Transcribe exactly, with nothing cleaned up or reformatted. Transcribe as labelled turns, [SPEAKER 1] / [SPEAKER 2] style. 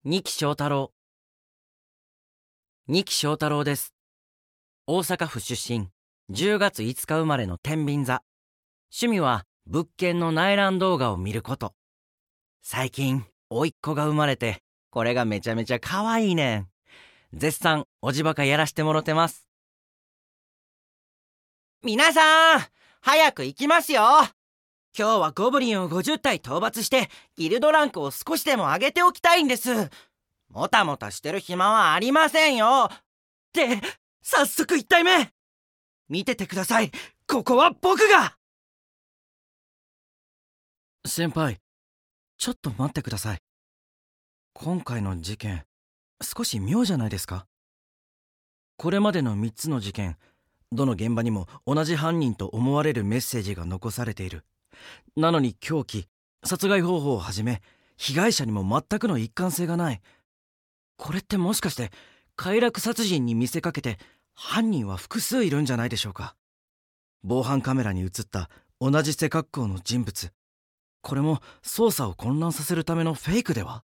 [SPEAKER 1] 二木翔太郎。二木翔太郎です。大阪府出身、じゅうがついつか生まれの天秤座。趣味は物件の内覧動画を見ること。最近、甥っ子が生まれて、これがめちゃめちゃ可愛いねん。絶賛、おじばかやらしてもろてます。皆さん、早く行きますよ。今日はゴブリンをごじゅったい討伐して、ギルドランクを少しでも上げておきたいんです。もたもたしてる暇はありませんよ。って早速いったいめ見ててください。ここは僕が。先輩、ちょっと待ってください。今回の事件、少し妙じゃないですか？これまでのみっつの事件、どの現場にも同じ犯人と思われるメッセージが残されている。なのに凶器、殺害方法をはじめ、被害者にも全くの一貫性がない。これってもしかして快楽殺人に見せかけて犯人は複数いるんじゃないでしょうか。防犯カメラに映った同じ背格好の人物、これも捜査を混乱させるためのフェイクでは？